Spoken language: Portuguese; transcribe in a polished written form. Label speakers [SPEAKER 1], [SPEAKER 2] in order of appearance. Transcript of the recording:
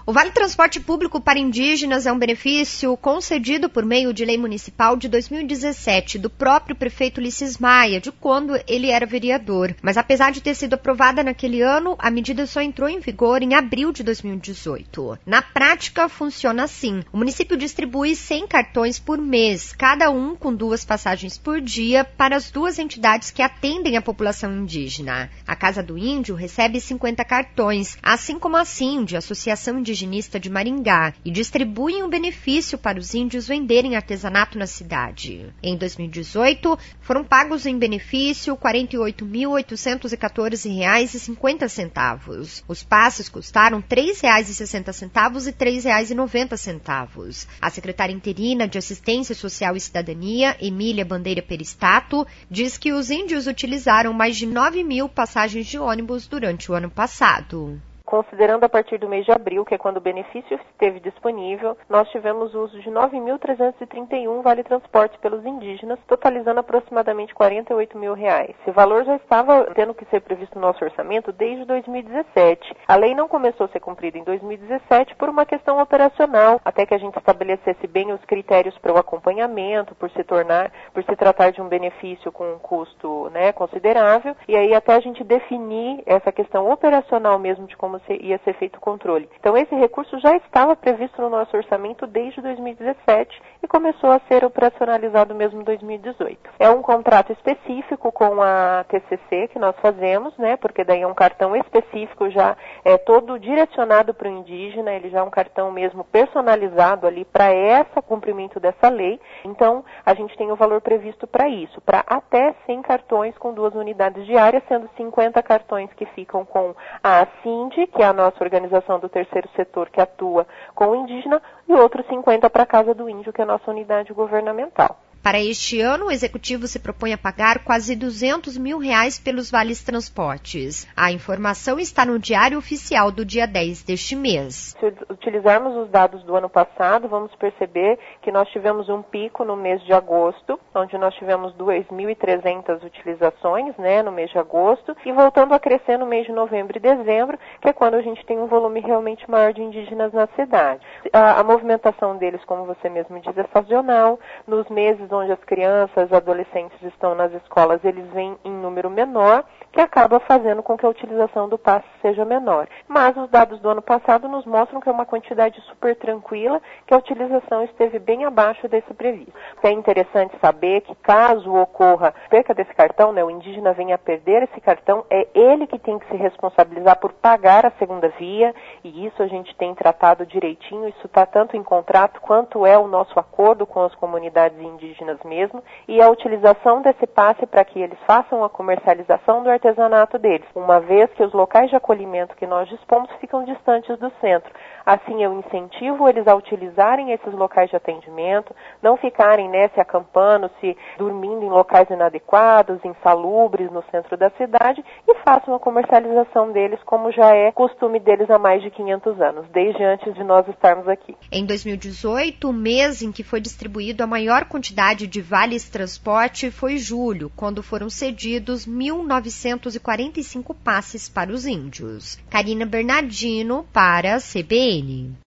[SPEAKER 1] O Vale Transporte Público para Indígenas é um benefício concedido por meio de lei municipal de 2017 do próprio prefeito Ulisses Maia, de quando ele era vereador. Mas apesar de ter sido aprovada naquele ano, a medida só entrou em vigor em abril de 2018. Na prática, funciona assim. O município distribui 100 cartões por mês, cada um com 2 passagens por dia, para as 2 entidades que atendem a população indígena. A Casa do Índio recebe 50 cartões, assim como a CIND, Associação Indigenista de Maringá, e distribuem um benefício para os índios venderem artesanato na cidade. Em 2018, foram pagos em benefício R$ 48.814,50. Os passes custaram R$ 3,60 e R$ 3,90. A secretária interina de Assistência Social e Cidadania, Emília Bandeira Peristato, diz que os índios utilizaram mais de 9.000 passagens de ônibus durante o ano passado.
[SPEAKER 2] Considerando a partir do mês de abril, que é quando o benefício esteve disponível, nós tivemos uso de 9.331 vale-transporte pelos indígenas, totalizando aproximadamente R$ 48 mil. Esse valor já estava tendo que ser previsto no nosso orçamento desde 2017. A lei não começou a ser cumprida em 2017 por uma questão operacional, até que a gente estabelecesse bem os critérios para o acompanhamento, por se tratar de um benefício com um custo, considerável, e aí até a gente definir essa questão operacional mesmo de como ia ser feito o controle. Então, esse recurso já estava previsto no nosso orçamento desde 2017 e começou a ser operacionalizado mesmo em 2018. É um contrato específico com a TCC que nós fazemos, porque daí é um cartão específico, já é todo direcionado para o indígena, ele já é um cartão mesmo personalizado ali para esse cumprimento dessa lei. Então, a gente tem o valor previsto para isso, para até 100 cartões com 2 unidades diárias, sendo 50 cartões que ficam com a CIND, que é a nossa organização do terceiro setor que atua com o indígena, e outros 50 para a Casa do Índio, que é a nossa unidade governamental.
[SPEAKER 1] Para este ano, o Executivo se propõe a pagar quase R$ 200 mil pelos vales transportes. A informação está no Diário Oficial do dia 10 deste mês.
[SPEAKER 2] Se utilizarmos os dados do ano passado, vamos perceber que nós tivemos um pico no mês de agosto, onde nós tivemos 2.300 utilizações, no mês de agosto, e voltando a crescer no mês de novembro e dezembro, que é quando a gente tem um volume realmente maior de indígenas na cidade. A movimentação deles, como você mesmo diz, é sazonal. Nos meses onde as crianças, adolescentes estão nas escolas, eles vêm em número menor, que acaba fazendo com que a utilização do passe seja menor. Mas os dados do ano passado nos mostram que é uma quantidade super tranquila, que a utilização esteve bem abaixo desse previsto. É interessante saber que caso ocorra perca desse cartão, o indígena venha a perder esse cartão, é ele que tem que se responsabilizar por pagar a segunda via, e isso a gente tem tratado direitinho, isso está tanto em contrato quanto é o nosso acordo com as comunidades indígenas mesmo, e a utilização desse passe para que eles façam a comercialização do artesanato deles, uma vez que os locais de acolhimento que nós dispomos ficam distantes do centro. Assim, eu incentivo eles a utilizarem esses locais de atendimento, não ficarem se acampando, se dormindo em locais inadequados, insalubres no centro da cidade, e façam a comercialização deles como já é costume deles há mais de 500 anos, desde antes de nós estarmos aqui.
[SPEAKER 1] Em 2018, o mês em que foi distribuído a maior quantidade de vales transporte foi julho, quando foram cedidos 1.945 passes para os índios. Karina Bernardino para a CBN.